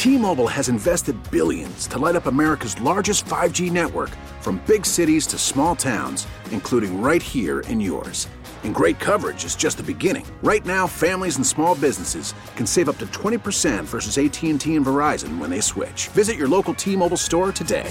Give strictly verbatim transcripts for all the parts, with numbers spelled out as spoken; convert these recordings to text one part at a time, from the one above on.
T-Mobile has invested billions to light up America's largest five G network, from big cities to small towns, including right here in yours. And great coverage is just the beginning. Right now, families and small businesses can save up to twenty percent versus A T and T and Verizon when they switch. Visit your local T-Mobile store today.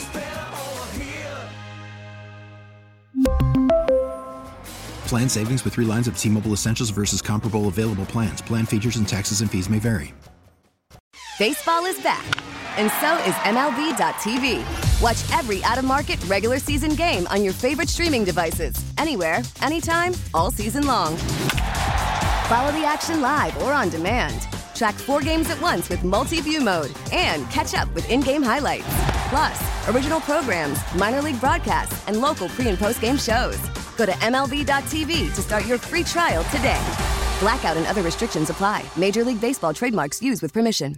Plan savings with three lines of T-Mobile Essentials versus comparable available plans. Plan features and taxes and fees may vary. Baseball is back, and so is M L B dot T V. Watch every out-of-market regular season game on your favorite streaming devices, anywhere, anytime, all season long. Follow the action live or on demand. Track four games at once with multi-view mode and catch up with in-game highlights. Plus, original programs, minor league broadcasts, and local pre- and post-game shows. Go to M L B dot T V to start your free trial today. Blackout and other restrictions apply. Major League Baseball trademarks used with permission.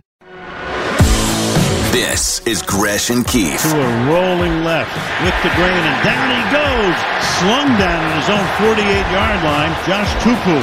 This is Gresh and Keefe. To a rolling left with the grain, and down he goes. Slung down in his own forty-eight-yard line. Josh Tupu.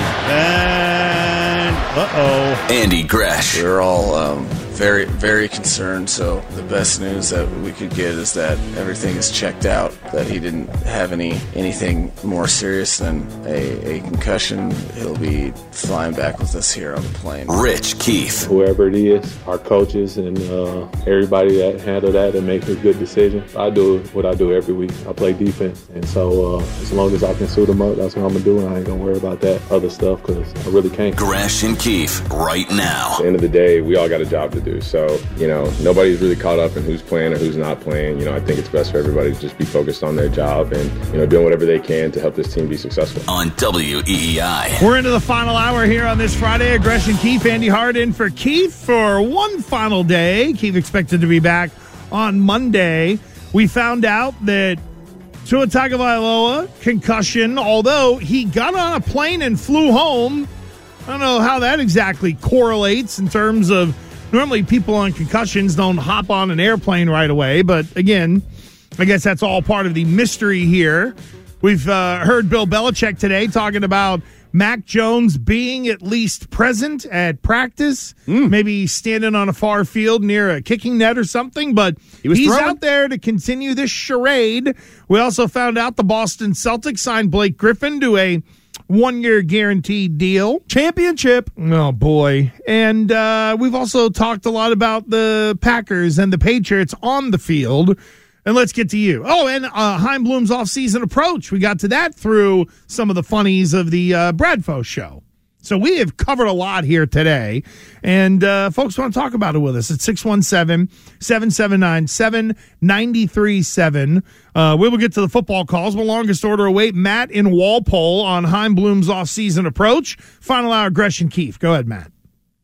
And, uh-oh. Andy Gresh. We're all um, very, very concerned, so the best news that we could get is that everything is checked out, that he didn't have any anything more serious than a, a concussion. He'll be flying back with us here on the plane. Rich Keefe. Whoever it is, our coaches and uh, everybody that handle that and make a good decision. I do what I do every week. I play defense, and so uh, as long as I can suit them up, that's what I'm going to do, and I ain't going to worry about that other stuff because I really can't. Gresh and Keefe, right now. At the end of the day, we all got a job to do. So, you know, nobody's really caught up in who's playing or who's not playing. You know, I think it's best for everybody to just be focused on their job and, you know, doing whatever they can to help this team be successful. On W E E I. We're into the final hour here on this Friday. Gresh and Keefe, Andy Hart in for Keefe for one final day. Keefe expected to be back on Monday. We found out that Tua Tagovailoa, concussion, although he got on a plane and flew home. I don't know how that exactly correlates in terms of normally people on concussions don't hop on an airplane right away. But again, I guess that's all part of the mystery here. We've uh, heard Bill Belichick today talking about Mac Jones being at least present at practice, mm. maybe standing on a far field near a kicking net or something, but he was he's throwing. out there to continue this charade. We also found out the Boston Celtics signed Blake Griffin to a one-year guaranteed deal. Championship. Oh, boy. And uh, we've also talked a lot about the Packers and the Patriots on the field. And let's get to you. Oh, and uh, Chaim Bloom's off-season approach. We got to that through some of the funnies of the uh, Bradfo show. So we have covered a lot here today. And uh, folks want to talk about it with us at six one seven, seven seven nine, seven nine three seven. Uh, we will get to the football calls. The longest order await. Matt in Walpole on Chaim Bloom's off-season approach. Final hour, Gresh and Keefe. Go ahead, Matt.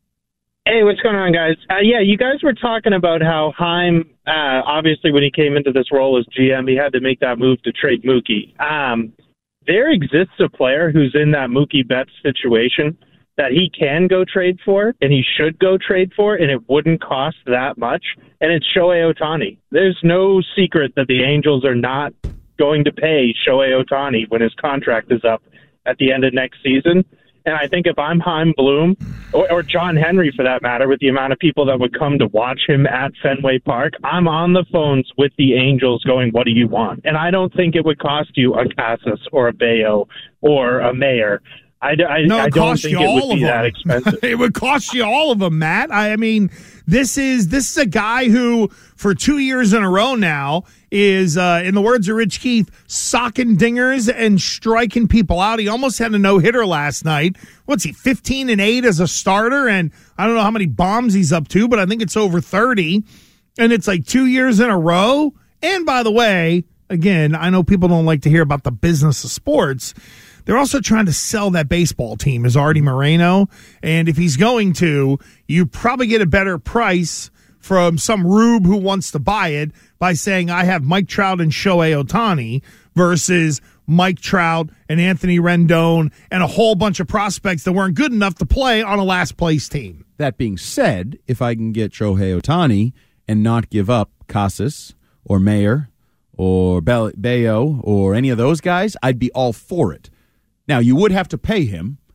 Hey, what's going on, guys? Uh, yeah, you guys were talking about how Chaim, uh, obviously when he came into this role as G M, he had to make that move to trade Mookie. Um, there exists a player who's in that Mookie Betts situation that he can go trade for, and he should go trade for, and it wouldn't cost that much, and it's Shohei Ohtani. There's no secret that the Angels are not going to pay Shohei Ohtani when his contract is up at the end of next season. And I think if I'm Chaim Bloom, or, or John Henry for that matter, with the amount of people that would come to watch him at Fenway Park, I'm on the phones with the Angels going, what do you want? And I don't think it would cost you a Casas or a Bayo or a Mayer. I, I, no, I don't think it would be that expensive. It would cost you all of them, Matt. I, I mean, this is this is a guy who, for two years in a row now, is, uh, in the words of Rich Keefe, socking dingers and striking people out. He almost had a no-hitter last night. What's he, fifteen and eight as a starter? And I don't know how many bombs he's up to, but I think it's over thirty. And it's like two years in a row. And by the way, again, I know people don't like to hear about the business of sports. They're also trying to sell that baseball team as Artie Moreno. And if he's going to, you probably get a better price from some rube who wants to buy it by saying, I have Mike Trout and Shohei Ohtani versus Mike Trout and Anthony Rendon and a whole bunch of prospects that weren't good enough to play on a last-place team. That being said, if I can get Shohei Ohtani and not give up Casas or Mayer or Bayo or any of those guys, I'd be all for it. Now, you would have to pay him,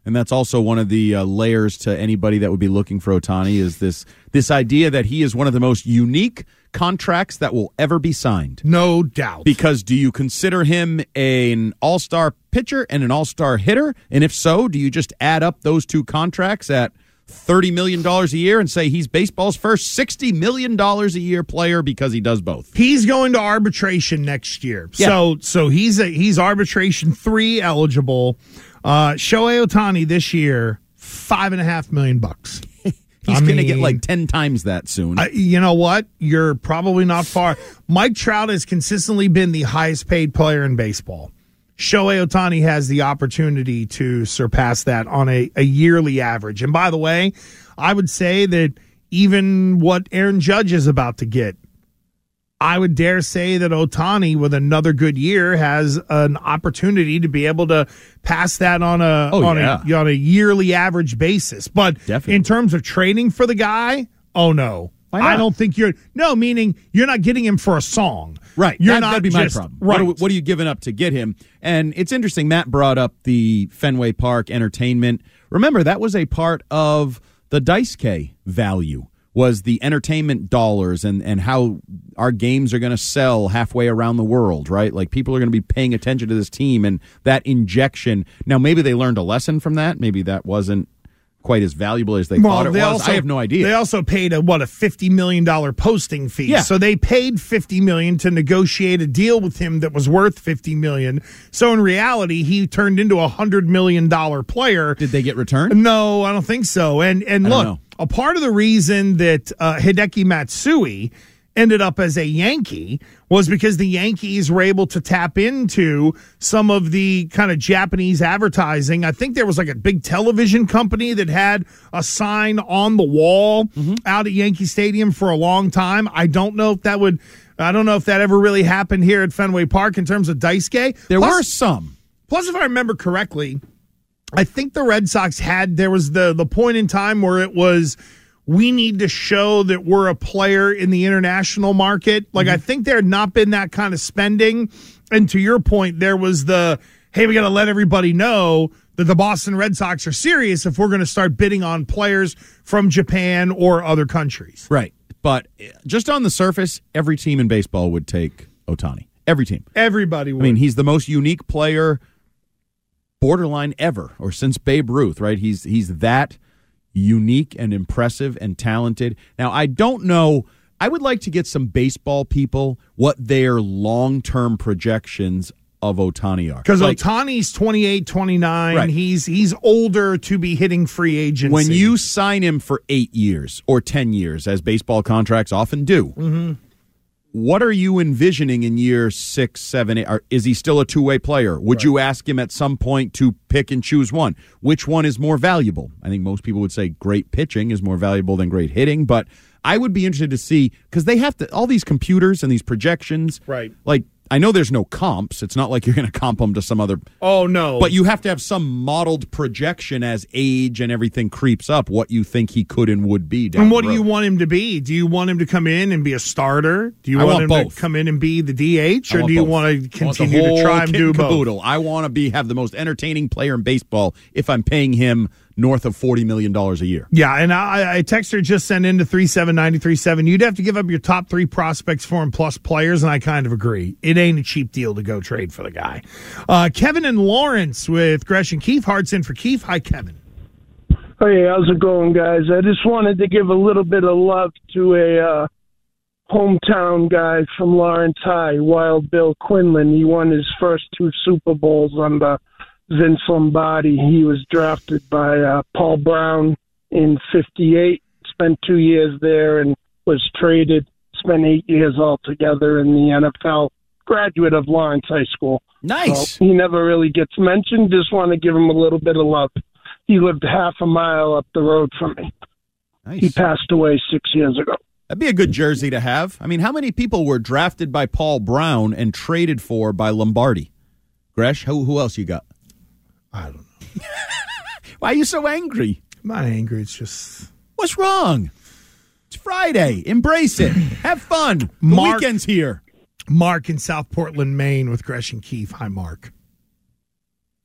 And that's also one of the uh, layers to anybody that would be looking for Ohtani is this this idea that he is one of the most unique contracts that will ever be signed. No doubt. Because do you consider him an all-star pitcher and an all-star hitter? And if so, do you just add up those two contracts at thirty million dollars a year and say he's baseball's first sixty million dollars a year player because he does both? He's going to arbitration next year. Yeah. So so he's a, he's arbitration three eligible. Uh, Shohei Ohtani this year, five and a half million bucks. He's going to get like ten times that soon. Uh, you know what? You're probably not far. Mike Trout has consistently been the highest paid player in baseball. Shohei Ohtani has the opportunity to surpass that on a, a yearly average. And by the way, I would say that even what Aaron Judge is about to get, I would dare say that Ohtani, with another good year, has an opportunity to be able to pass that on a oh, on yeah. a on a yearly average basis. But Definitely. in terms of trading for the guy, oh no. Why not? I don't think you're no meaning you're not getting him for a song. Right. You're that, not that'd be just, my problem. Right. What are, what are you giving up to get him? And it's interesting, Matt brought up the Fenway Park entertainment. Remember, that was a part of the Dice-K value, was the entertainment dollars and, and how our games are going to sell halfway around the world, right? Like, people are going to be paying attention to this team and that injection. Now, maybe they learned a lesson from that. Maybe that wasn't quite as valuable as they well, thought it they was. Also, I have no idea. They also paid a what a fifty million dollars posting fee. Yeah. So they paid fifty million dollars to negotiate a deal with him that was worth fifty million dollars. So in reality, he turned into a one hundred million dollars player. Did they get returned? No, I don't think so. And and I don't look, know. a part of the reason that uh, Hideki Matsui ended up as a Yankee was because the Yankees were able to tap into some of the kind of Japanese advertising. I think there was like a big television company that had a sign on the wall mm-hmm. out at Yankee Stadium for a long time. I don't know if that would, I don't know if that ever really happened here at Fenway Park in terms of Dice-K. There plus, were some. Plus, if I remember correctly, I think the Red Sox had, there was the the point in time where it was, we need to show that we're a player in the international market. Like, mm-hmm. I think there had not been that kind of spending. And to your point, there was the, hey, we got to let everybody know that the Boston Red Sox are serious if we're going to start bidding on players from Japan or other countries. Right. But just on the surface, every team in baseball would take Ohtani. Every team. Everybody would. I mean, he's the most unique player borderline ever, or since Babe Ruth, right? He's he's that unique and impressive and talented. Now, I don't know. I would like to get some baseball people what their long-term projections of Ohtani are. Because like, Ohtani's twenty-eight, twenty-nine. Right. He's he's older to be hitting free agency. When you sign him for eight years or ten years, as baseball contracts often do, mm-hmm. what are you envisioning in year six, seven, eight? Are, is he still a two-way player? Would right. you ask him at some point to pick and choose one? Which one is more valuable? I think most people would say great pitching is more valuable than great hitting, but I would be interested to see, because they have to, all these computers and these projections, right? Like, I know there's no comps. It's not like you're going to comp them to some other. Oh, no. But you have to have some modeled projection as age and everything creeps up, what you think he could and would be down And what the do road. you want him to be? Do you want him to come in and be a starter? Do you I want, want him both. to come in and be the D H? I Or want do you both. want to I want the continue to whole try and kit do and both? caboodle. I want to be have the most entertaining player in baseball if I'm paying him north of forty million dollars a year. Yeah, and I, I texter just sent in to three seven nine three seven. You'd have to give up your top three prospects for him plus players, and I kind of agree. It ain't a cheap deal to go trade for the guy. Uh, Kevin and Lawrence with Gresh and Keefe. Hearts in for Keefe. Hi, Kevin. Hey, how's it going, guys? I just wanted to give a little bit of love to a uh, hometown guy from Lawrence High, Wild Bill Quinlan. He won his first two Super Bowls under Vince Lombardi. He was drafted by uh, Paul Brown in fifty-eight, spent two years there and was traded, spent eight years altogether in the N F L, graduate of Lawrence High School. Nice. So he never really gets mentioned. Just want to give him a little bit of love. He lived half a mile up the road from me. Nice. He passed away six years ago. That'd be a good jersey to have. I mean, how many people were drafted by Paul Brown and traded for by Lombardi? Gresh, who, who else you got? I don't know. Why are you so angry? I'm not angry. It's just... What's wrong? It's Friday. Embrace it. Have fun. The Mark, weekend's here. Mark in South Portland, Maine with Gresh and Keefe. Hi, Mark.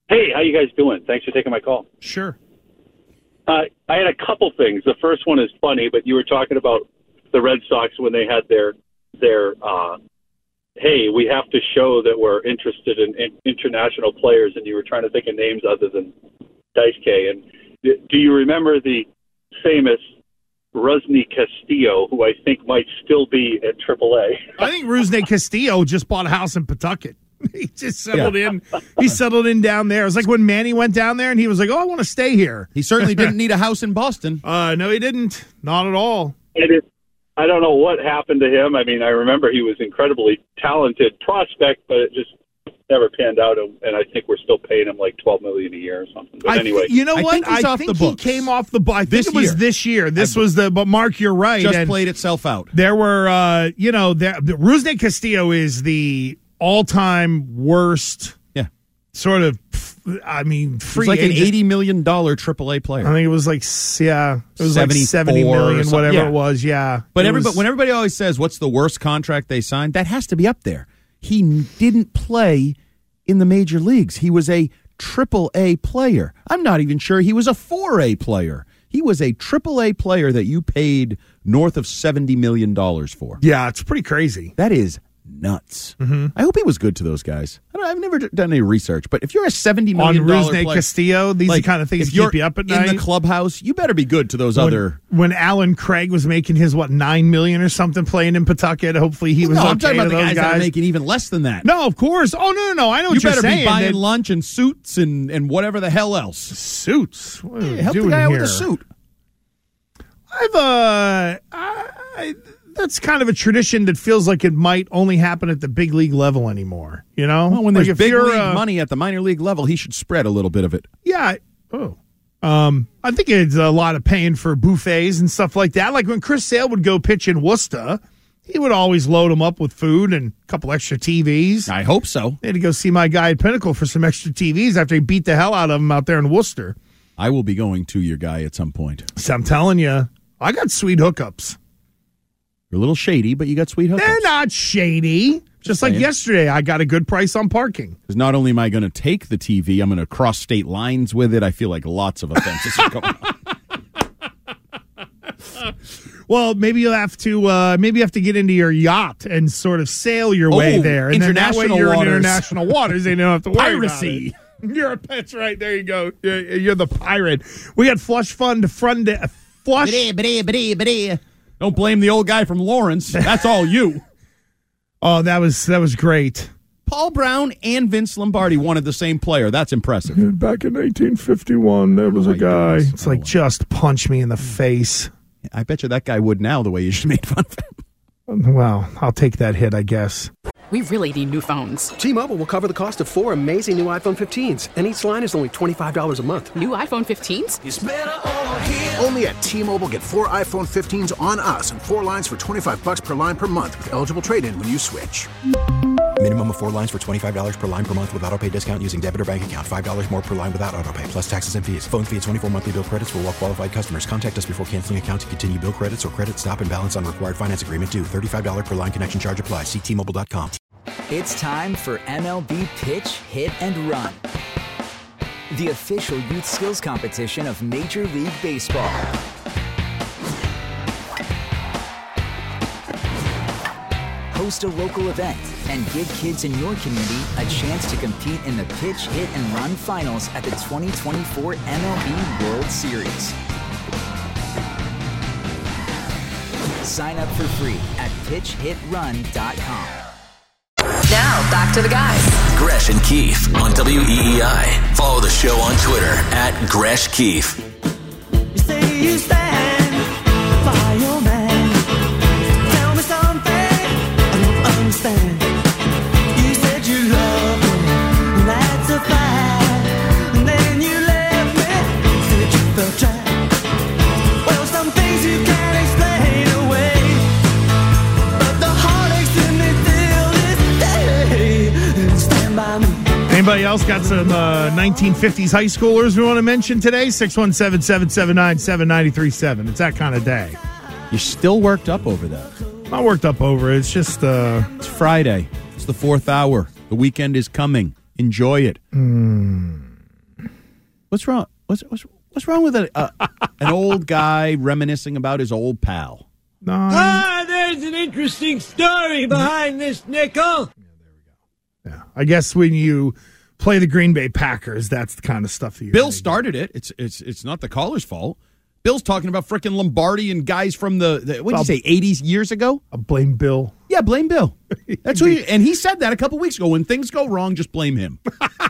Hey, how you guys doing? Thanks for taking my call. Sure. Uh, I had a couple things. The first one is funny, but you were talking about the Red Sox when they had their their. Uh, hey, we have to show that we're interested in, in international players, and you were trying to think of names other than Dice K. And do you remember the famous Rusney Castillo, who I think might still be at triple A? I think Rusney Castillo just bought a house in Pawtucket. He just settled yeah. in. He settled in down there. It was like when Manny went down there, and he was like, "Oh, I want to stay here." He certainly didn't need a house in Boston. Uh, no, he didn't. Not at all. And it, I don't know what happened to him. I mean, I remember he was incredibly talented prospect, but it just never panned out, and I think we're still paying him like twelve million dollars a year or something. But I anyway, th- you know what? I think, he's I off think the he books. came off the. I think This it was year. this year. This I, was the. But Mark, you're right. Just and played itself out. There were, uh, you know, there, the Rusney Castillo is the all-time worst. Yeah, sort of. I mean, free He's like agent. an eighty million dollars triple A player. I think it was like, yeah, it was like seventy million, whatever yeah. it was. Yeah, but it everybody, was, when everybody always says, "What's the worst contract they signed?" That has to be up there. He didn't play in the major leagues. He was a triple A player. I'm not even sure he was a four A player. He was a triple A player that you paid north of seventy million dollars for. Yeah, it's pretty crazy. That is nuts. Mm-hmm. I hope he was good to those guys. I don't, I've never done any research, but if you're a seventy million dollars on Rusney player, Castillo, these like, are the kind of things if that you're keep you up at in night. the clubhouse, you better be good to those when, other. When Alan Craig was making his what nine million or something playing in Pawtucket, hopefully he Well, was. no, okay I'm talking about to the those guys, guys that are making even less than that. No, of course. Oh no, no, no. I know you what you're better saying. be buying that, lunch and suits and, and whatever the hell else. Suits. What are Hey, we help the doing guy out here? with a suit. I've uh, I, I, that's kind of a tradition that feels like it might only happen at the big league level anymore. You know, Well, when Like there's if big you're, league uh, money at the minor league level, he should spread a little bit of it. Yeah. Oh. Um, I think it's a lot of paying for buffets and stuff like that. Like when Chris Sale would go pitch in Worcester, he would always load them up with food and a couple extra T Vs. I hope so. They had to go see my guy at Pinnacle for some extra T Vs after he beat the hell out of him out there in Worcester. I will be going to your guy at some point. So I'm telling you, I got sweet hookups. You're a little shady, but you got sweet hookups. They're not shady. Just like saying. yesterday, I got a good price on parking. Because not only am I going to take the T V, I'm going to cross state lines with it. I feel like lots of offenses are going on. Well, maybe you'll have to uh, maybe you have to get into your yacht and sort of sail your way Oh, there. And then that way international you're in waters. international waters. They don't have to worry Piracy. about it. You're a, that's right. There you go. You're, you're the pirate. We got Flush Fund to fund uh, Flush. Don't blame the old guy from Lawrence. That's all you. Oh, that was that was great. Paul Brown and Vince Lombardi wanted the same player. That's impressive. Back in nineteen fifty-one, there was Oh, a my guy. goodness. It's like, just punch me in the face. I bet you that guy would now, the way you just made fun of him. Well, I'll take that hit, I guess. We really need new phones. T-Mobile will cover the cost of four amazing new iPhone fifteens, and each line is only twenty-five dollars a month. New iPhone fifteens? It's better over here. Only at T-Mobile, get four iPhone fifteens on us and four lines for twenty-five bucks per line per month with eligible trade-in when you switch. Minimum of four lines for twenty-five dollars per line per month with autopay discount using debit or bank account. five dollars more per line without autopay, plus taxes and fees. Phone fee at twenty-four monthly bill credits for well-qualified customers. Contact us before canceling account to continue bill credits or credit stop and balance on required finance agreement due. thirty-five dollars per line connection charge applies. See T Mobile dot com. It's time for M L B Pitch, Hit, and Run, the official youth skills competition of Major League Baseball. Host a local event and give kids in your community a chance to compete in the Pitch, Hit, and Run finals at the twenty twenty-four M L B World Series. Sign up for free at pitch hit run dot com. Now, back to the guys. Gresh and Keefe on W E E I. Follow the show on Twitter at Gresh Keefe. You say you stand by your man. Tell me something I don't understand. You said you love me, that's a fact. And then you left me, said you felt trapped. Well, some things you can't explain away. But the heartaches in me till this day. Stand by me. Anybody else got some uh, nineteen fifties high schoolers we want to mention today? six one seven, seven seven nine, seven nine three seven. It's that kind of day. You're still worked up over that. Not worked up over it. It's just... Uh, it's Friday. It's the fourth hour. The weekend is coming. Enjoy it. Mm. What's wrong? What's what's what's wrong with a, uh, an old guy reminiscing about his old pal? No. Ah, there's an interesting story behind this, nickel. Yeah, I guess when you play the Green Bay Packers, that's the kind of stuff that you. Bill started it. It's it's it's not the caller's fault. Bill's talking about frickin' Lombardi and guys from the, the what did you say, eighties years ago? I'll blame Bill. Yeah, blame Bill. That's who. He, and he said that a couple weeks ago. When things go wrong, just blame him.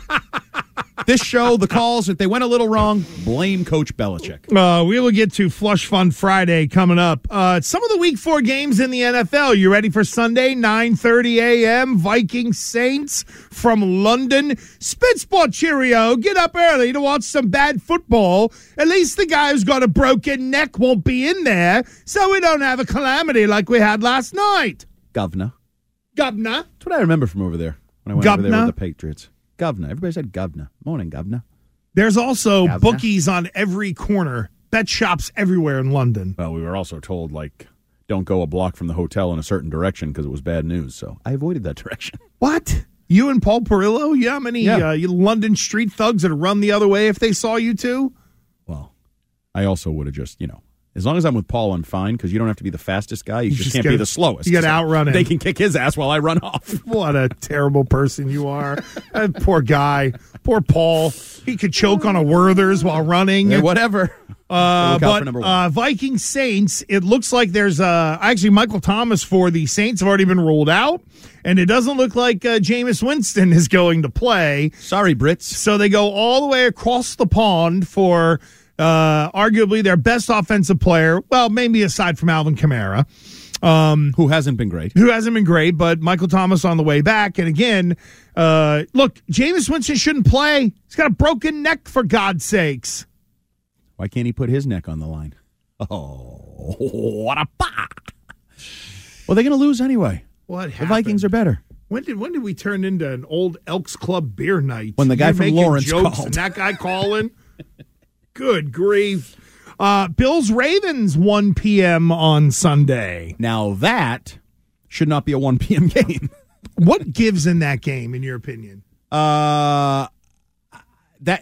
This show, the calls, if they went a little wrong, blame Coach Belichick. Uh, we will get to Flush Fun Friday coming up. Uh, some of the Week Four games in the N F L. You ready for Sunday, nine thirty a.m. Vikings Saints from London. Spit Sport Cheerio. Get up early to watch some bad football. At least the guy who's got a broken neck won't be in there, so we don't have a calamity like we had last night. Governor. Governor. That's what I remember from over there when I went Governor. over there with the Patriots. Governor. Everybody said governor. Morning, governor. There's also Governor. bookies on every corner. Bet shops everywhere in London. Well, we were also told, like, don't go a block from the hotel in a certain direction because it was bad news. So I avoided that direction. What? You and Paul Perillo? You know how many Yeah. uh, you London street thugs that run the other way if they saw you two? Well, I also would have just, you know, as long as I'm with Paul, I'm fine because you don't have to be the fastest guy. You, You just, just can't gotta- be the slowest. you gotta So outrun him. They can kick his ass while I run off. What a terrible person you are. That poor guy. Poor Paul. He could choke on a Werther's while running. Hey, whatever. Uh, Look out for but number one. uh, Viking Saints, it looks like there's uh, actually Michael Thomas for the Saints have already been ruled out, and it doesn't look like uh, Jameis Winston is going to play. Sorry, Brits. So they go all the way across the pond for uh, arguably their best offensive player. Well, maybe aside from Alvin Kamara. Um, who hasn't been great. Who hasn't been great, but Michael Thomas on the way back. And again, uh, look, Jameis Winston shouldn't play. He's got a broken neck, for God's sakes. Why can't he put his neck on the line? Oh, what a bah! Well, they're going to lose anyway. What The happened? Vikings are better. When did when did we turn into an old Elks Club beer night? When the guy You're from making Lawrence jokes called. and that guy calling. Good grief! Uh, Bills Ravens one p.m. on Sunday. Now that should not be a one p.m. game. What gives in that game, in your opinion? Uh, that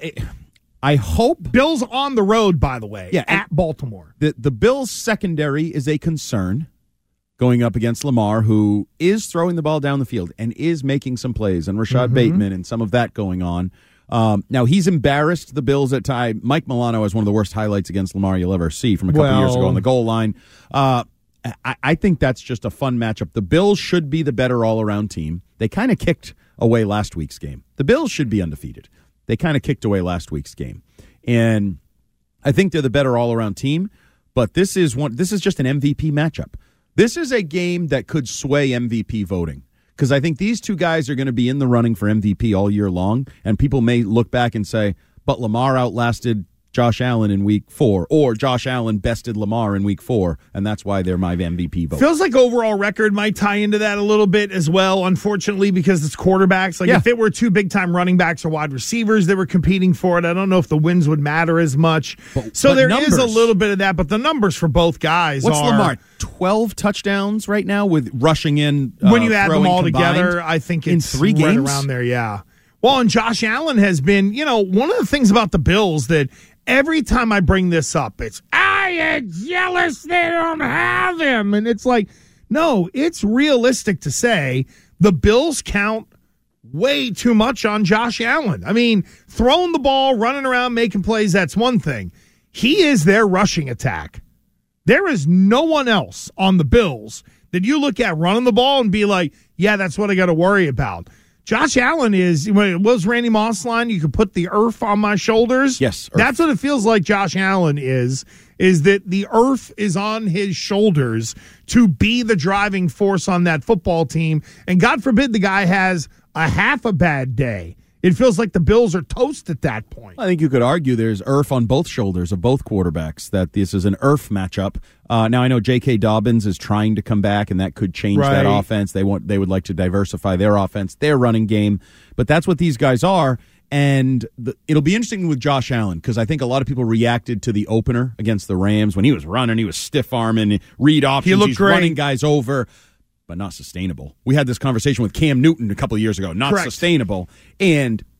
I hope Bills on the road. By the way, Yeah, at Baltimore. the the Bills secondary is a concern going up against Lamar, who is throwing the ball down the field and is making some plays, and Rashad Mhm. Bateman and some of that going on. Um, now, he's embarrassed the Bills at time. Mike Milano has one of the worst highlights against Lamar you'll ever see from a couple Well- years ago on the goal line. Uh, I, I think that's just a fun matchup. The Bills should be the better all-around team. They kind of kicked away last week's game. The Bills should be undefeated. They kind of kicked away last week's game. And I think they're the better all-around team, but this is one. This is just an M V P matchup. This is a game that could sway M V P voting because I think these two guys are going to be in the running for M V P all year long, and people may look back and say, but Lamar outlasted Josh Allen in week four, or Josh Allen bested Lamar in week four, and that's why they're my M V P vote. Feels like overall record might tie into that a little bit as well, unfortunately, because it's quarterbacks. Like Yeah. if it were two big-time running backs or wide receivers that were competing for it, I don't know if the wins would matter as much. so but there is numbers. a little bit of that, but the numbers for both guys What's are... Lamar? twelve touchdowns right now with rushing in. Uh, when you add them throwing all combined together, I think in it's three right games around there, yeah. Well, and Josh Allen has been, you know, one of the things about the Bills that every time I bring this up, it's, I am jealous they don't have him. And it's like, no, it's realistic to say the Bills count way too much on Josh Allen. I mean, throwing the ball, running around, making plays, that's one thing. He is their rushing attack. There is no one else on the Bills that you look at running the ball and be like, yeah, that's what I got to worry about. Josh Allen is, when it was Randy Moss line, you could put the earth on my shoulders. Yes. Earth. That's what it feels like Josh Allen is, is that the earth is on his shoulders to be the driving force on that football team. And God forbid the guy has a half a bad day. It feels like the Bills are toast at that point. I think you could argue there's earth on both shoulders of both quarterbacks, that this is an earth matchup. Uh, now, I know J K. Dobbins is trying to come back, and that could change Right. that offense. They want they would like to diversify their offense, their running game, but that's what these guys are. And the, it'll be interesting with Josh Allen because I think a lot of people reacted to the opener against the Rams when he was running, he was stiff arming, read options, looked he's great. running guys over, but not sustainable. We had this conversation with Cam Newton a couple of years ago, not Correct. sustainable. And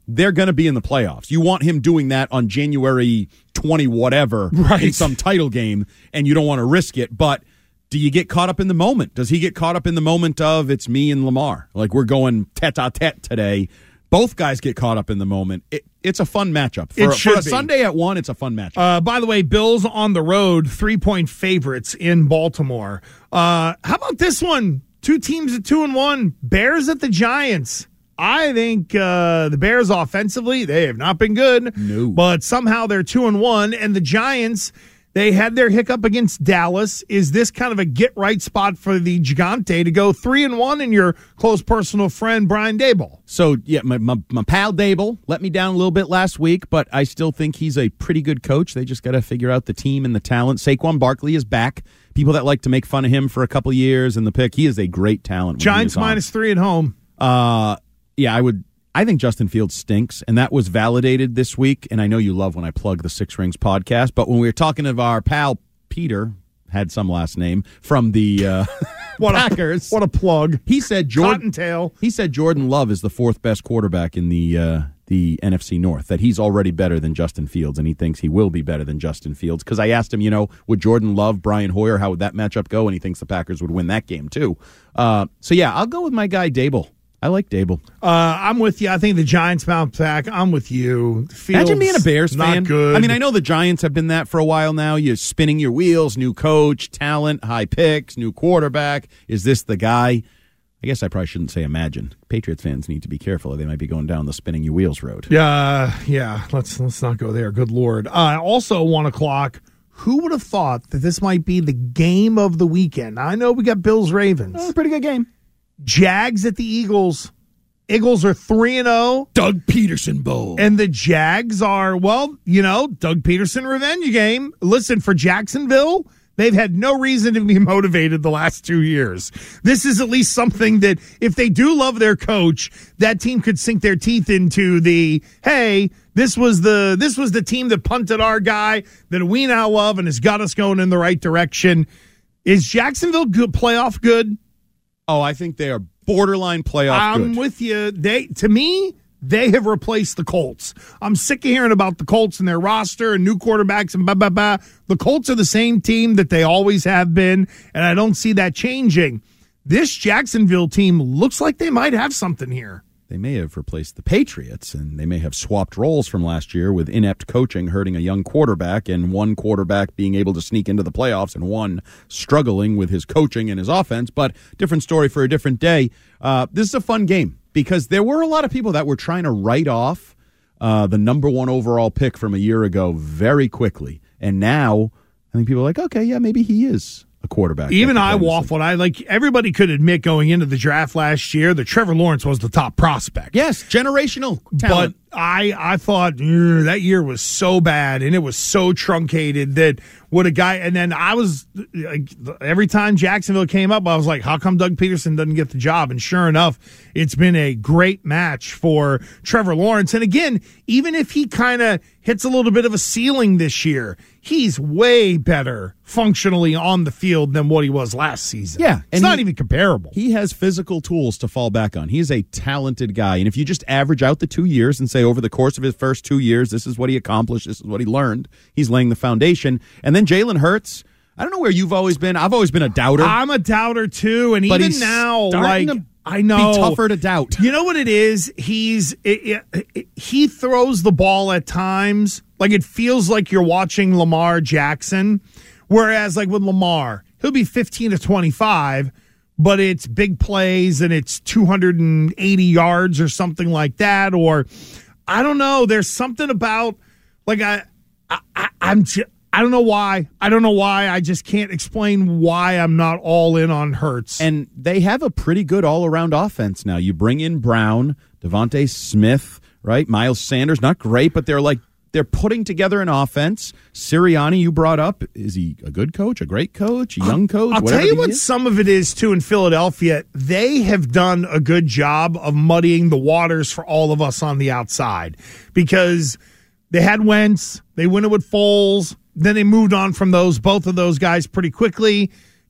they're going to be in the playoffs. You want him doing that on January twentieth, whatever, right. in some title game, and you don't want to risk it. But do you get caught up in the moment? Does he get caught up in the moment of it's me and Lamar? Like we're going tete-a-tete today. Both guys get caught up in the moment. It, it's a fun matchup. For, it should for a be. Sunday at one, it's a fun matchup. Uh, by the way, Bills on the road, three-point favorites in Baltimore. Uh, how about this one? Two teams at two and one. Bears at the Giants. I think uh, the Bears offensively, they have not been good. No. But somehow they're two and one. And the Giants, they had their hiccup against Dallas. Is this kind of a get-right spot for the Gigante to go three and one and your close personal friend, Brian Daboll? So, yeah, my, my, my pal Daboll let me down a little bit last week, but I still think he's a pretty good coach. They just got to figure out the team and the talent. Saquon Barkley is back. People that like to make fun of him for a couple years and the pick, he is a great talent. Giants minus three at home. Uh, yeah, I would. I think Justin Fields stinks, and that was validated this week. And I know you love when I plug the Six Rings podcast, but when we were talking to our pal Peter, had some last name, from the uh, what Packers. A, what a plug. He said Jordan Cottontail. He said Jordan Love is the fourth best quarterback in the uh, the N F C North, that he's already better than Justin Fields, and he thinks he will be better than Justin Fields. Because I asked him, you know, would Jordan Love, Brian Hoyer, how would that matchup go? And he thinks the Packers would win that game, too. Uh, so, yeah, I'll go with my guy Daboll. I like Daboll. Uh, I'm with you. I think the Giants bounce back. I'm with you. Fields, imagine being a Bears not fan. Good. I mean, I know the Giants have been that for a while now. You're spinning your wheels, new coach, talent, high picks, new quarterback. Is this the guy? I guess I probably shouldn't say imagine. Patriots fans need to be careful, or they might be going down the spinning your wheels road. Yeah, yeah. Let's let's not go there. Good Lord. Uh, also, one o'clock. Who would have thought that this might be the game of the weekend? I know we got Bills Ravens. Oh, pretty good game. Jags at the Eagles. Eagles are three and zero. Doug Peterson Bowl. And the Jags are, well, you know, Doug Peterson revenge game. Listen, for Jacksonville, they've had no reason to be motivated the last two years. This is at least something that if they do love their coach, that team could sink their teeth into the, hey, this was the this was the team that punted our guy that we now love and has got us going in the right direction. Is Jacksonville good, playoff good? Oh, I think they are borderline playoff I'm good. with you. They, to me, they have replaced the Colts. I'm sick of hearing about the Colts and their roster and new quarterbacks and blah, blah, blah. The Colts are the same team that they always have been, and I don't see that changing. This Jacksonville team looks like they might have something here. They may have replaced the Patriots, and they may have swapped roles from last year with inept coaching hurting a young quarterback and one quarterback being able to sneak into the playoffs and one struggling with his coaching and his offense. But different story for a different day. Uh, this is a fun game because there were a lot of people that were trying to write off uh, the number one overall pick from a year ago very quickly. And now I think people are like, okay, yeah, maybe he is a quarterback. Even I waffled. I like everybody could admit going into the draft last year that Trevor Lawrence was the top prospect. Yes, generational talent. But I I thought that year was so bad and it was so truncated that what a guy. And then I was like, every time Jacksonville came up, I was like, how come Doug Peterson doesn't get the job? And sure enough, it's been a great match for Trevor Lawrence. And again, even if he kind of hits a little bit of a ceiling this year, he's way better functionally on the field than what he was last season. Yeah. It's not he, even comparable. He has physical tools to fall back on. He is a talented guy. And if you just average out the two years and say over the course of his first two years, this is what he accomplished, this is what he learned, he's laying the foundation. And then Jalen Hurts, I don't know where you've always been. I've always been a doubter. I'm a doubter too. And but even now, like, to I know. Be tougher to doubt. You know what it is? He's it, it, it, he throws the ball at times like it feels like you're watching Lamar Jackson, whereas like with Lamar, he'll be fifteen to twenty-five, but it's big plays and it's two hundred eighty yards or something like that. Or I don't know. There's something about like I, I, I I'm. J- I don't know why. I don't know why. I just can't explain why I'm not all in on Hurts. And they have a pretty good all-around offense now. You bring in Brown, Devontae Smith, right? Miles Sanders, not great, but they're like they're putting together an offense. Sirianni, you brought up, is he a good coach, a great coach, a young coach? I'll tell you what some of it is, too, in Philadelphia. They have done a good job of muddying the waters for all of us on the outside because they had Wentz, they went it with Foles. Then they moved on from those, both of those guys pretty quickly.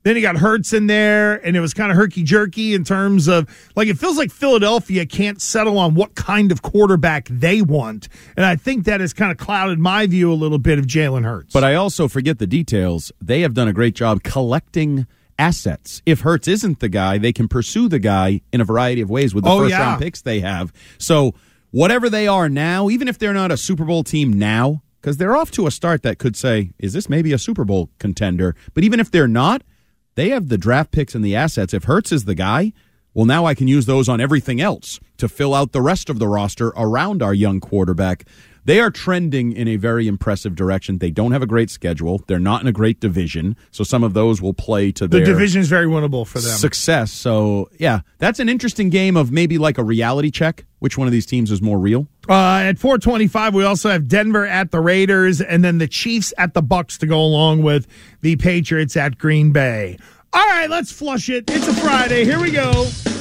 Then you got Hurts in there, and it was kind of herky-jerky in terms of, like, it feels like Philadelphia can't settle on what kind of quarterback they want. And I think that has kind of clouded my view a little bit of Jalen Hurts. But I also forget the details. They have done a great job collecting assets. If Hurts isn't the guy, they can pursue the guy in a variety of ways with the Oh, first-round yeah. picks they have. So whatever they are now, even if they're not a Super Bowl team now, because they're off to a start that could say, is this maybe a Super Bowl contender? But even if they're not, they have the draft picks and the assets. If Hurts is the guy, well, now I can use those on everything else to fill out the rest of the roster around our young quarterback. They are trending in a very impressive direction. They don't have a great schedule. They're not in a great division, so some of those will play to the their division is very winnable for them. success. So, yeah, that's an interesting game of maybe like a reality check. Which one of these teams is more real? Uh, at four twenty-five, we also have Denver at the Raiders, and then the Chiefs at the Bucks to go along with the Patriots at Green Bay. All right, let's flush it. It's a Friday. Here we go.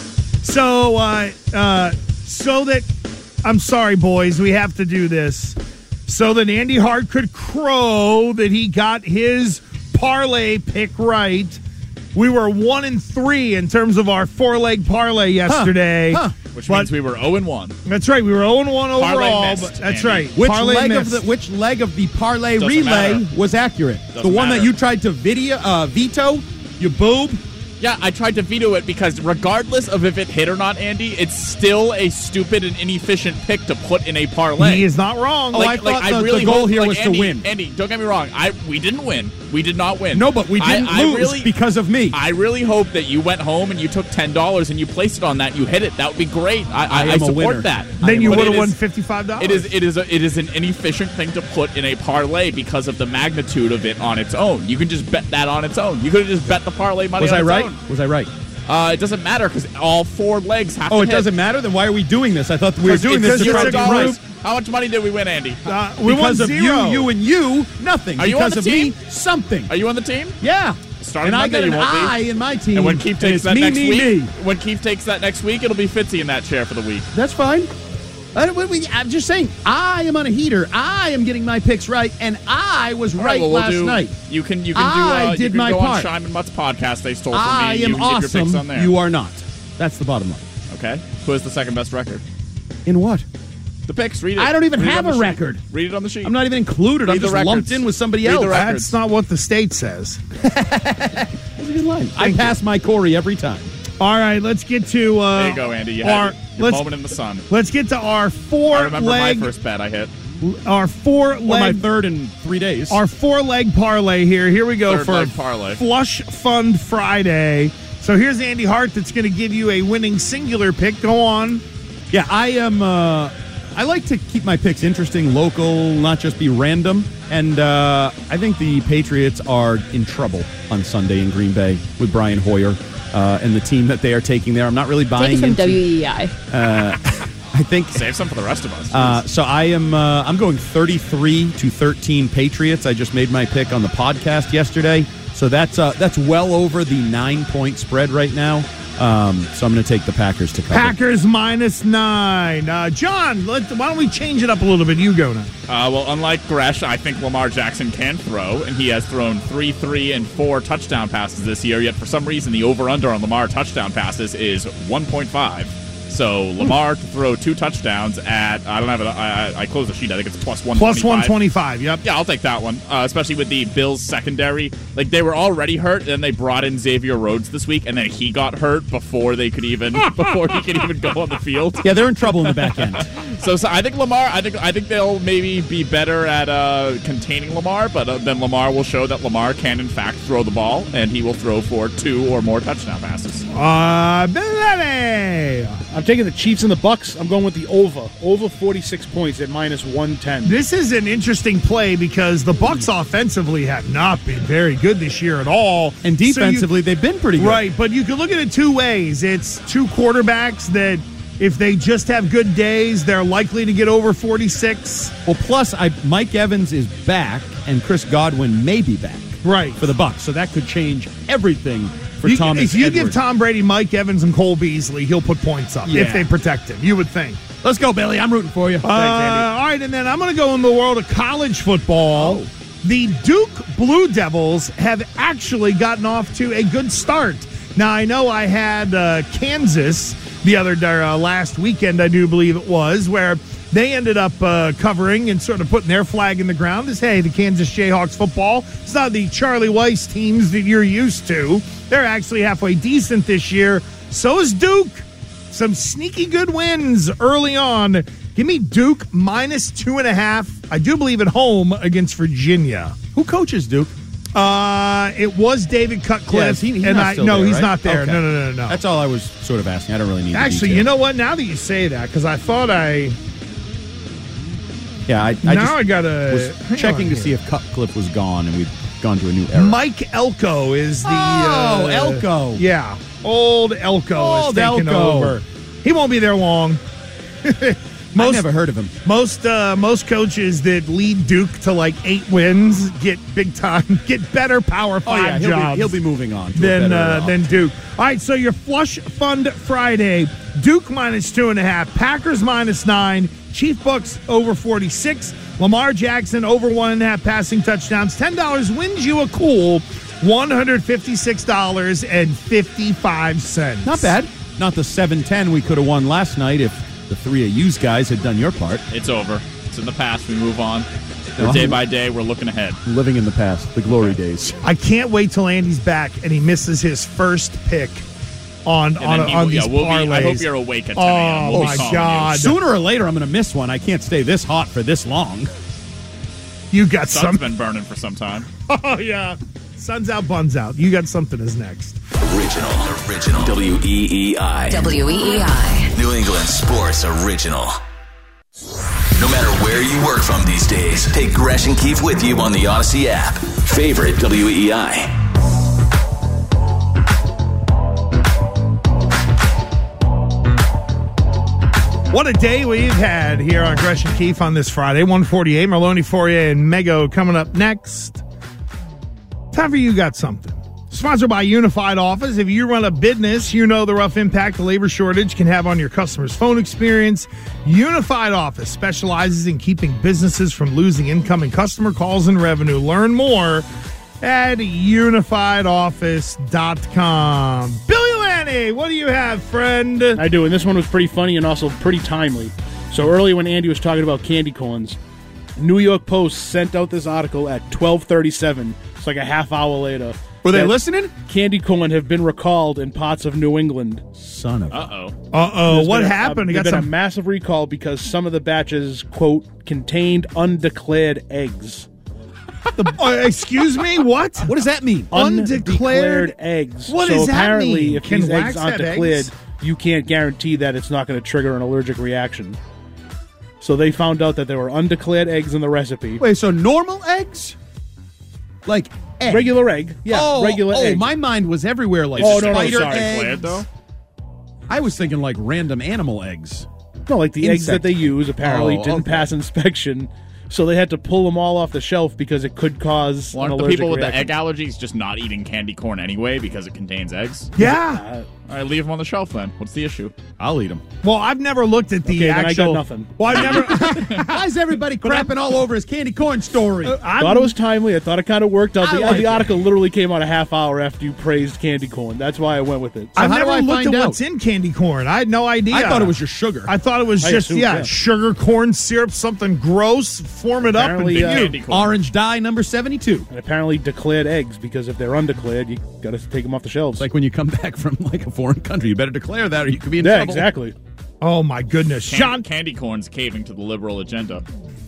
So, uh, uh, so that I'm sorry, boys, we have to do this. So that Andy Hart could crow that he got his parlay pick right. We were one and three in terms of our four-leg parlay yesterday. Huh. Huh. Which But- means we were zero and one. That's right. We were zero and one Parlay overall. missed, But that's Andy. right. Which Parlay leg of missed. the which leg of the parlay Doesn't relay matter. was accurate? the Doesn't one matter. that you tried to video uh, veto? You boob? Yeah, I tried to veto it because regardless of if it hit or not, Andy, it's still a stupid and inefficient pick to put in a parlay. He is not wrong. Oh, I thought the- the goal hope- here like, was to Andy, win. Andy, don't get me wrong. I we didn't win. We did not win. No, but we didn't I, lose I really, because of me. I really hope that you went home and you took ten dollars and you placed it on that and you hit it. That would be great. I, I, I am I a support winner. that. Then you But would have it won is- fifty-five dollars. It is it is a, it is an inefficient thing to put in a parlay because of the magnitude of it on its own. You can just bet that on its own. You could have just bet the parlay money Was on I its right? own. Was I right? Uh, it doesn't matter because all four legs have Oh, to it hit. doesn't matter? Then why are we doing this? I thought we were Because doing it's this to zero try to be dollars. rude. How much money did we win, Andy? Uh, we Because won of zero. you, you, and you, nothing. Are you because on of the team? me, something. Are you on the team? Yeah. Starting and I Monday, got an you won't be. I in my team. And when Keith takes it's that me, next me, week, me. when Keith takes that next week, it'll be Fitzy in that chair for the week. That's fine. I don't- we- I'm just saying, I am on a heater. I am getting my picks right, and I was All right, well, we'll last do, night. You can you can do I uh, you did can my go part. on Shime and Mutt's podcast. They stole from I me. am you can awesome. Get your picks on there. You are not. That's the bottom line. Okay. Who has the second best record? In what? The picks. Read it. I don't even Read it have on a the sheet. record. Read it on the sheet. I'm not even included. Read I'm the just records. lumped in with somebody Read else. the records. That's not what the state says. That's a good line. I pass my Corey every time. All right, let's get to uh, There you go, Andy. You our, had your let's, moment in the sun. let's get to our four I remember leg my first bet I hit. our four Or my leg third in three days. our four leg parlay here. Here we go Third for leg parlay. Flush Fund Friday. So here's Andy Hart that's going to give you a winning singular pick. Go on. Yeah, I am. Uh, I like to keep my picks interesting, local, not just be random. And uh, I think the Patriots are in trouble on Sunday in Green Bay with Brian Hoyer uh, and the team that they are taking there. I'm not really buying Take it from into. W E I. Uh, I think. Save some for the rest of us. Uh, so I am. Uh, I'm going thirty-three to thirteen Patriots. I just made my pick on the podcast yesterday, so that's uh, that's well over the nine point spread right now. Um, so I'm going to take the Packers to cover. Packers minus nine. Uh, John, let, why don't we change it up a little bit? You go now. Uh, well, unlike Gresh, I think Lamar Jackson can throw, and he has thrown three, three, and four touchdown passes this year. Yet for some reason, the over/under on Lamar touchdown passes is one point five. So Lamar to throw two touchdowns at I don't have it. I, I, I closed the sheet. I think it's plus one. Plus one twenty-five. Yep. Yeah, I'll take that one. Uh, especially with the Bills secondary, like they were already hurt, and then they brought in Xavier Rhodes this week, and then he got hurt before they could even before he could even go on the field. Yeah, they're in trouble in the back end. So, so I think Lamar. I think I think they'll maybe be better at uh, containing Lamar, but uh, then Lamar will show that Lamar can in fact throw the ball, and he will throw for two or more touchdown passes. Uh, Billy. I'm taking the Chiefs and the Bucks. I'm going with the over. Over forty-six points at minus one ten. This is an interesting play because the Bucks offensively have not been very good this year at all. And defensively, they've been pretty good. Right, but you can look at it two ways. It's two quarterbacks that, if they just have good days, they're likely to get over forty-six. Well, plus I, Mike Evans is back, and Chris Godwin may be back. Right. For the Bucs, so that could change everything for You- Thomas If you Edwards. give Tom Brady, Mike Evans, and Cole Beasley, he'll put points up Yeah. if they protect him. You would think. Let's go, Billy. I'm rooting for you. Uh, all right, and then I'm going to go in the world of college football. The Duke Blue Devils have actually gotten off to a good start. Now, I know I had uh, Kansas the other uh, last weekend, I do believe it was, where they ended up uh, covering and sort of putting their flag in the ground as, hey, the Kansas Jayhawks football, it's not the Charlie Weiss teams that you're used to. They're actually halfway decent this year. So is Duke. Some sneaky good wins early on. Give me Duke minus two and a half. I do believe at home against Virginia. Who coaches Duke? Uh, it was David Cutcliffe. Yeah, is he, he's and not I, still no, there, he's right? not there. Okay. No, no, no, no, no. That's all I was sort of asking. I don't really need. Actually, the you know what? Now that you say that, because I thought I. Yeah, I, I now just I gotta was hang checking on to here. see if Cutcliffe was gone and we'd gone to a new era. Mike Elko is the. Oh, uh, Elko. Yeah, old Elko Old is taking Elko. over. He won't be there long. I never heard of him. Most uh, most coaches that lead Duke to like eight wins get big time, get better Power Oh Five yeah, he'll jobs. be, he'll be moving on to a than better, uh, uh, than Duke. All right, so your Flush Fund Friday: Duke minus two and a half, Packers minus nine, Chief Bucks over forty six, Lamar Jackson over one and a half passing touchdowns. Ten dollars wins you a cool one hundred fifty six dollars and fifty five cents. Not bad. Not the seven ten we could have won last night if the three of you guys had done your part. It's over. It's in the past. We move on. No. Day by day, we're looking ahead. Living in the past, the glory days. I can't wait till Andy's back and he misses his first pick on And on, then he- on yeah, these we'll be- parlays. I hope you're awake at ten a.m. Oh We'll be my calling God! Sooner or later, I'm going to miss one. I can't stay this hot for this long. You got Sun's some. been burning for some time. Oh yeah, sun's out, buns out. You got something is next. Original, original. W E E I. W E E I. New England Sports Original. No matter where you work from these days, take Gresh and Keefe with you on the Odyssey app. Favorite W E E I. What a day we've had here on Gresh and Keefe on this Friday. one forty-eight, Maloney, Fourier, and Mego coming up next. Time for You Got Something. Sponsored by Unified Office. If you run a business, you know the rough impact the labor shortage can have on your customer's phone experience. Unified Office specializes in keeping businesses from losing incoming customer calls and revenue. Learn more at unified office dot com. Billy Lanny, what do you have, friend? I do, and this one was pretty funny and also pretty timely. So earlier when Andy was talking about candy corns, New York Post sent out this article at twelve thirty-seven. It's like a half hour later. Were they that listening? Candy corn have been recalled in parts of New England. Son of Uh-oh. Uh-oh, There's what been a- happened? A, You got there's been some- a massive recall because some of the batches, quote, contained undeclared eggs. Uh, excuse me, what? What does that mean? Undeclared eggs. What so does that apparently, mean? if Can these wax eggs aren't have declared, eggs? you can't guarantee that it's not going to trigger an allergic reaction. So they found out that there were undeclared eggs in the recipe. Wait, so normal eggs? Like egg. Regular egg. Yeah, oh, regular oh, egg. my mind was everywhere like Oh, no, no, spider sorry. eggs. Declared, though? I was thinking like random animal eggs. No, like the eggs Insect. that they use apparently Oh, didn't okay. pass inspection. So they had to pull them all off the shelf because it could cause Well, an aren't the allergic people with reaction. the egg allergies just not eating candy corn anyway because it contains eggs? Yeah. All right, leave them on the shelf then. What's the issue? I'll eat them. Well, I've never looked at the Okay, then I actual. got nothing. Well, I've never. Why is everybody crapping all over his candy corn story? I'm- Thought it was timely. I thought it kind of worked out. I The, like the it. article literally came out a half hour after you praised candy corn. That's why I went with it. So I've how do never I looked find at out? what's in candy corn. I had no idea. I thought it was just sugar. I thought it was I just assumed, yeah, yeah. sugar, corn syrup, something gross. Form it Apparently, up uh, and Candy corn. Orange dye number seventy-two. And apparently declared eggs, because if they're undeclared, you got to take them off the shelves. It's like when you come back from like a foreign country, you better declare that or you could be in yeah, trouble. exactly. Oh my goodness, Can- Sean. candy corn's caving to the liberal agenda.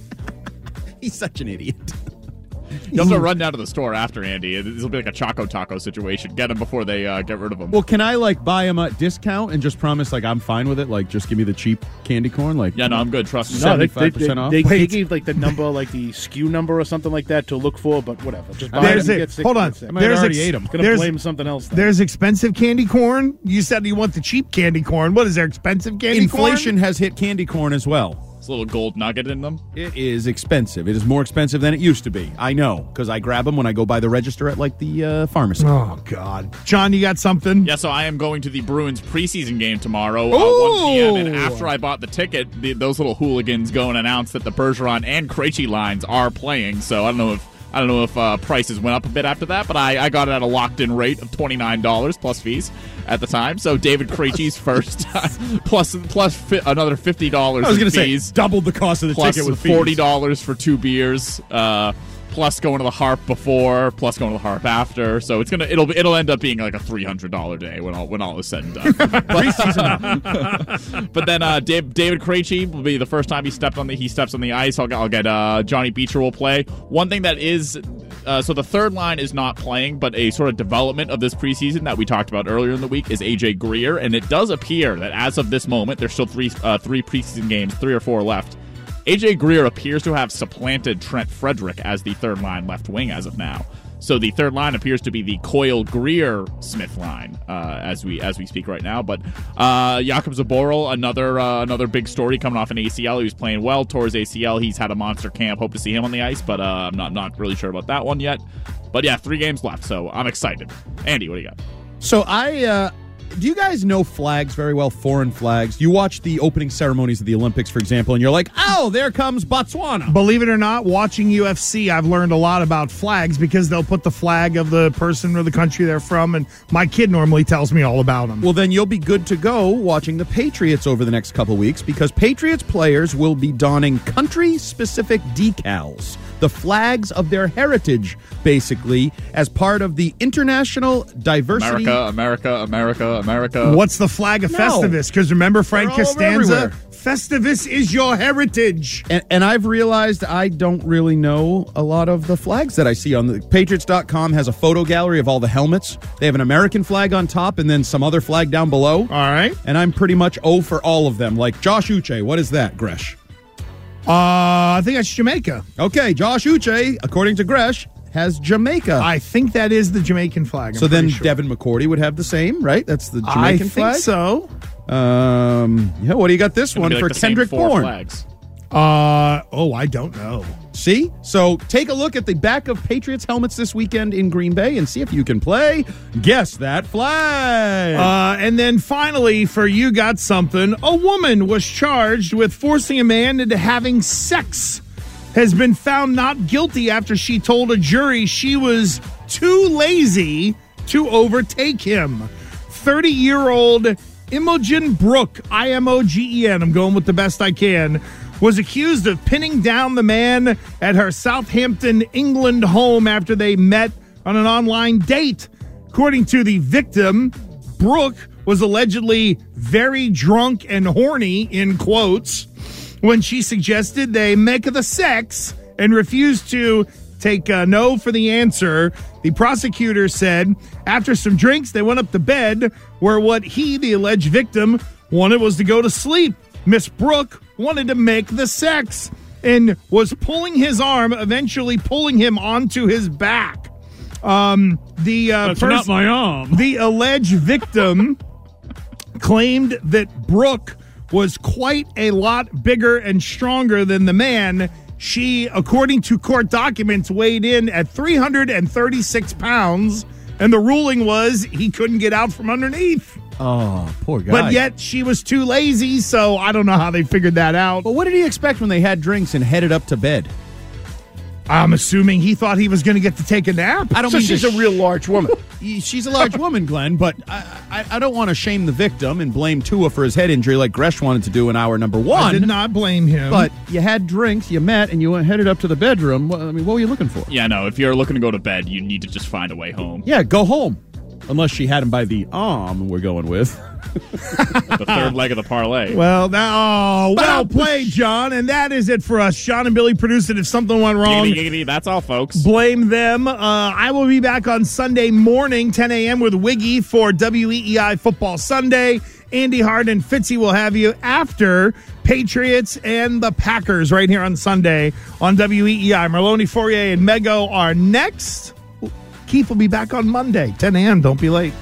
He's such an idiot. You'll have to run down to the store after, Andy. This will be like a Choco Taco situation. Get them before they uh, get rid of them. Well, can I like buy him at discount and just promise like I'm fine with it? Like just give me the cheap candy corn? Like yeah, no, I'm good. Trust me. No, they, they, seventy-five they, percent off? they, they Wait. gave like the number, like the S K U number or something like that to look for, but whatever. Just buy There's it. and it. Get six, Hold on. get six. I might have There's already ex- ate 'em. Gonna There's blame something else. Then. there's expensive candy corn. You said you want the cheap candy corn. What is there? Expensive candy Inflation corn? has hit candy corn as well. It's a little gold nugget in them. It is expensive. It is more expensive than it used to be. I know because I grab them when I go by the register at like the uh, pharmacy. Oh God, John, you got something? Yeah, so I am going to the Bruins preseason game tomorrow at one p.m. And Ooh. after I bought the ticket, the, those little hooligans go and announce that the Bergeron and Krejci lines are playing. So I don't know if I don't know if uh, prices went up a bit after that, but I, I got it at a locked-in rate of twenty-nine dollars plus fees at the time. So David Krejci's first plus plus fi- another fifty dollars. I was going to say fees, doubled the cost of the plus ticket with forty fees. dollars for two beers. Uh, plus going to the Harp before, plus going to the Harp after. So it's gonna it'll it'll end up being like a three hundred dollar day when all when all is said and done. but, but then uh, Dave, David Krejci will be the first time he stepped on the he steps on the ice. I'll, I'll get uh, Johnny Beecher will play. One thing that is uh, so the third line is not playing, but a sort of development of this preseason that we talked about earlier in the week is A J Greer, and it does appear that as of this moment, there's still three uh, three preseason games, three or four left. A J Greer appears to have supplanted Trent Frederick as the third line left wing as of now. So the third line appears to be the Coyle Greer Smith line uh, as we as we speak right now. But uh, Jakub Zaboral, another uh, another big story coming off an A C L. He was playing well, tore his A C L. He's had a monster camp. Hope to see him on the ice, but uh, I'm not not really sure about that one yet. But yeah, three games left, so I'm excited. Andy, what do you got? So I, uh, do you guys know flags very well, foreign flags? You watch the opening ceremonies of the Olympics, for example, and you're like, oh, there comes Botswana. Believe it or not, watching U F C, I've learned a lot about flags because they'll put the flag of the person or the country they're from, and my kid normally tells me all about them. Well, then you'll be good to go watching the Patriots over the next couple weeks because Patriots players will be donning country-specific decals, the flags of their heritage, basically, as part of the international diversity. America, America, America, America. What's the flag of No. Festivus? Because remember Frank They're all over Costanza? everywhere. Festivus is your heritage. And, and I've realized I don't really know a lot of the flags that I see on the Patriots dot com has a photo gallery of all the helmets. They have an American flag on top and then some other flag down below. All right. And I'm pretty much O for all of them. Like Josh Uche, what is that, Gresh? Uh, I think that's Jamaica. Okay, Josh Uche, according to Gresh, has Jamaica. I think that is the Jamaican flag. I'm so then pretty sure. Devin McCourty would have the same, right? That's the Jamaican I think flag? so. Um, yeah, what do you got this Gonna one be like for the same Kendrick four Bourne? flags. Uh, oh, I don't know. See? So take a look at the back of Patriots helmets this weekend in Green Bay and see if you can play Guess That Flag. Uh, and then finally, for You Got Something, a woman was charged with forcing a man into having sex, has been found not guilty after she told a jury she was too lazy to overtake him. thirty-year-old Imogen Brooke, I M O G E N, I'm going with the best I can, was accused of pinning down the man at her Southampton, England home after they met on an online date. According to the victim, Brooke was allegedly very drunk and horny, in quotes, when she suggested they make the sex and refused to take uh, no for the answer. The prosecutor said after some drinks, they went up to bed where what he, the alleged victim, wanted was to go to sleep. Miss Brooke wanted to make the sex and was pulling his arm, eventually pulling him onto his back. Um, the uh, That's not my arm. The alleged victim claimed that Brooke was quite a lot bigger and stronger than the man. She, according to court documents, weighed in at three hundred thirty-six pounds, and the ruling was he couldn't get out from underneath. Oh, poor guy. But yet she was too lazy, so I don't know how they figured that out. But what did he expect when they had drinks and headed up to bed? I'm assuming he thought he was going to get to take a nap. I don't So mean she's to a real large woman. She's a large woman, Glenn, but I, I, I don't want to shame the victim and blame Tua for his head injury like Gresh wanted to do in hour number one. I did not blame him. But you had drinks, you met, and you went headed up to the bedroom. What, I mean, what were you looking for? Yeah, no, if you're looking to go to bed, you need to just find a way home. Yeah, go home. Unless she had him by the arm we're going with. The third leg of the parlay. Well, now, oh, well played, John. And that is it for us. Sean and Billy produced it. If something went wrong, Giggity, giggity, that's all, folks. blame them. Uh, I will be back on Sunday morning, ten a.m. with Wiggy for W E E I Football Sunday. Andy Hart and Fitzy will have you after Patriots and the Packers right here on Sunday on W E E I. Merlone, Fourier, and Mego are next. Keith will be back on Monday, ten a.m. Don't be late.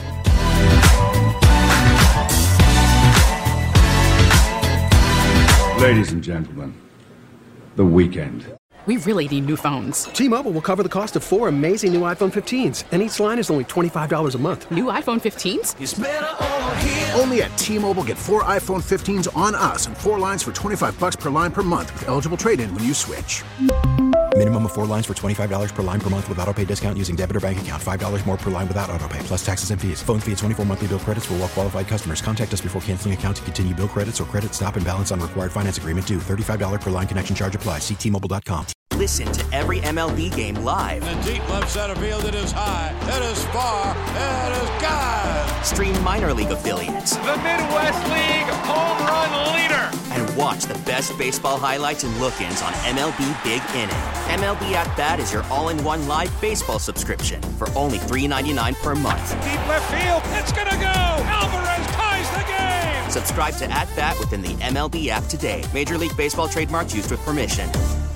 Ladies and gentlemen, the weekend. We really need new phones. T-Mobile will cover the cost of four amazing new iPhone fifteens, and each line is only twenty-five dollars a month. New iPhone fifteens? Only at T-Mobile, get four iPhone fifteens on us and four lines for twenty-five bucks per line per month with eligible trade-in when you switch. Minimum of four lines for twenty-five dollars per line per month with auto pay discount using debit or bank account. five dollars more per line without auto pay, plus taxes and fees. Phone fee at twenty-four monthly bill credits for well qualified customers. Contact us before canceling account to continue bill credits or credit stop and balance on required finance agreement due. thirty-five dollars per line connection charge applies. See T Mobile dot com. Listen to every M L B game live. In the deep left center field, it is high, it is far, it is gone. Stream minor league affiliates. The Midwest League home run leader. And watch the best baseball highlights and look-ins on M L B Big Inning. M L B At Bat is your all-in-one live baseball subscription for only three dollars and ninety-nine cents per month. Deep left field, it's gonna go. Alvarez ties the game. Subscribe to At Bat within the M L B app today. Major League Baseball trademarks used with permission.